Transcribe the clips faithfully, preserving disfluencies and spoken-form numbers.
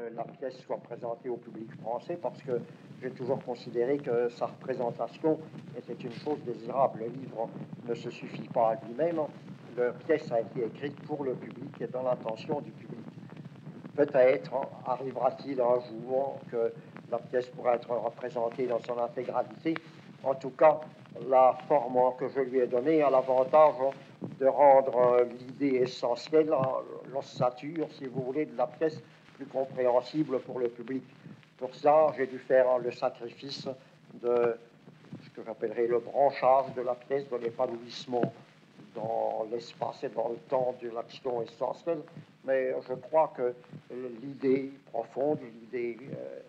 que la pièce soit présentée au public français parce que j'ai toujours considéré que sa représentation était une chose désirable. Le livre ne se suffit pas à lui-même. La pièce a été écrite pour le public et dans l'intention du public. Peut-être arrivera-t-il un jour que la pièce pourra être représentée dans son intégralité. En tout cas, la forme que je lui ai donnée a l'avantage de rendre l'idée essentielle, l'ossature, si vous voulez, de la pièce plus compréhensible pour le public. Pour ça, j'ai dû faire le sacrifice de ce que j'appellerais le branchage de la pièce, de l'épanouissement dans l'espace et dans le temps de l'action essentielle. Mais je crois que l'idée profonde, l'idée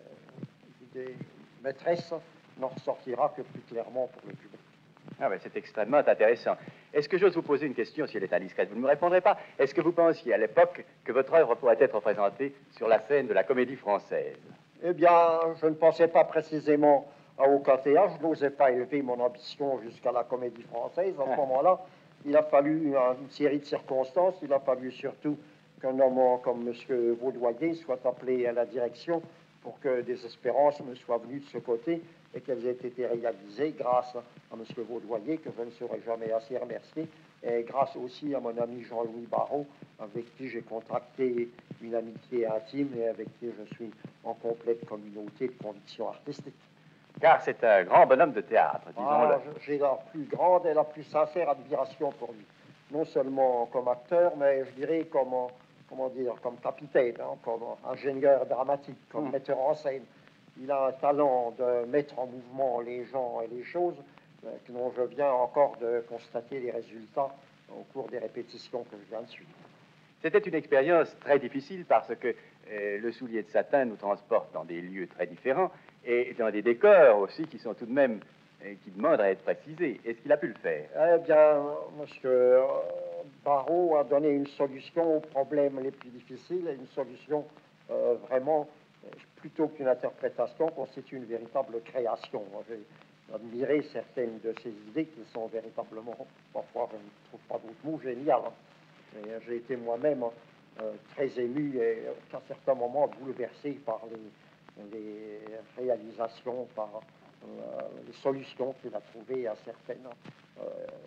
euh, maîtresse n'en ressortira que plus clairement pour le public. Ah ben, c'est extrêmement intéressant. Est-ce que j'ose vous poser une question, si elle est indiscrète? Vous ne me répondrez pas. Est-ce que vous pensiez à l'époque que votre œuvre pourrait être représentée sur la scène de la Comédie Française? Eh bien, je ne pensais pas précisément à aucun théâtre. Je n'osais pas élever mon ambition jusqu'à la Comédie Française. À ce moment-là, il a fallu une série de circonstances. Il a fallu surtout qu'un homme comme M. Vaudoyer soit appelé à la direction pour que des espérances me soient venues de ce côté et qu'elles aient été réalisées grâce à M. Vaudoyer, que je ne saurais jamais assez remercier, et grâce aussi à mon ami Jean-Louis Barrault, avec qui j'ai contracté une amitié intime et avec qui je suis en complète communauté de convictions artistiques. Car c'est un grand bonhomme de théâtre, disons-le. Ah, j'ai la plus grande et la plus sincère admiration pour lui. Non seulement comme acteur, mais je dirais comme, comment dire, comme capitaine, hein, comme ingénieur dramatique, comme mmh. metteur en scène. Il a un talent de mettre en mouvement les gens et les choses euh, dont je viens encore de constater les résultats au cours des répétitions que je viens de suivre. C'était une expérience très difficile parce que euh, le soulier de satin nous transporte dans des lieux très différents et dans des décors aussi qui sont tout de même, euh, qui demandent à être précisés. Est-ce qu'il a pu le faire? Eh bien, M. Barrault a donné une solution aux problèmes les plus difficiles, et une solution euh, vraiment, plutôt qu'une interprétation, constitue une véritable création. J'ai admiré certaines de ces idées qui sont véritablement, parfois je ne trouve pas d'autres mots, géniales. J'ai été moi-même euh, très ému et à certains moments bouleversé par les, les réalisations, par euh, les solutions qu'il a trouvées à, certaines, euh,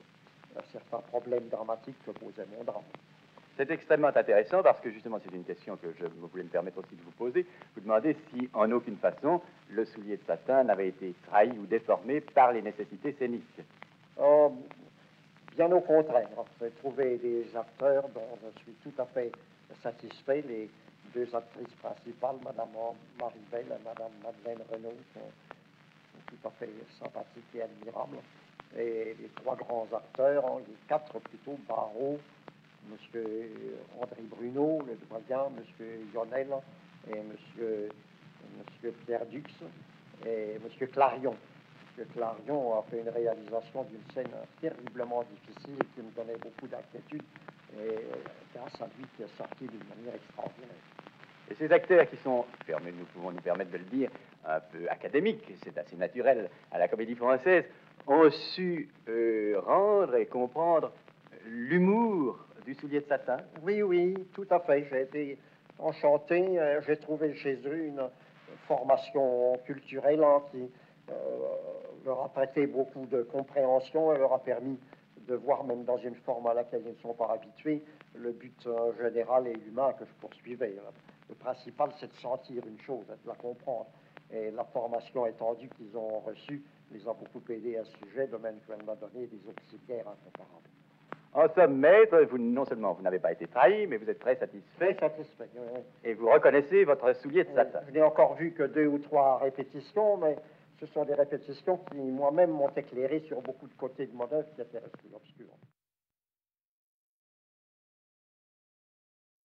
à certains problèmes dramatiques que posait mon drame. C'est extrêmement intéressant parce que justement c'est une question que je voulais me permettre aussi de vous poser. Vous demandez si en aucune façon le soulier de satin n'avait été trahi ou déformé par les nécessités scéniques. Euh, Bien au contraire, j'ai trouvé des acteurs dont je suis tout à fait satisfait. Les deux actrices principales, Mme Maribel et Mme Madeleine Renaud, sont, sont tout à fait sympathiques et admirables. Et les trois grands acteurs, hein, les quatre plutôt, Barrault, M. André Bruno, le doyen, M. Yonel et M. Monsieur Pierre Dux et M. Clarion. M. Clarion a fait une réalisation d'une scène terriblement difficile qui me donnait beaucoup d'inquiétude et grâce à lui qui est sorti d'une manière extraordinaire. Et ces acteurs qui sont, nous pouvons nous permettre de le dire, un peu académiques, c'est assez naturel à la Comédie Française, ont su euh, rendre et comprendre l'humour du soulier de satin? Oui, oui, tout à fait. J'ai été enchanté. J'ai trouvé chez eux une formation culturelle hein, qui euh, leur a prêté beaucoup de compréhension et leur a permis de voir, même dans une forme à laquelle ils ne sont pas habitués, le but euh, général et humain que je poursuivais. Le principal, c'est de sentir une chose, de la comprendre. Et la formation étendue qu'ils ont reçue les a beaucoup aidés à ce sujet, de même qu'elle m'a donné des auxiliaires incomparables. En somme, maître, vous, non seulement vous n'avez pas été trahi, mais vous êtes très satisfait. Très satisfait, oui. Et vous reconnaissez votre soulier de oui, satin. Je n'ai encore vu que deux ou trois répétitions, mais ce sont des répétitions qui, moi-même, m'ont éclairé sur beaucoup de côtés de mon œuvre qui étaient restés obscurs.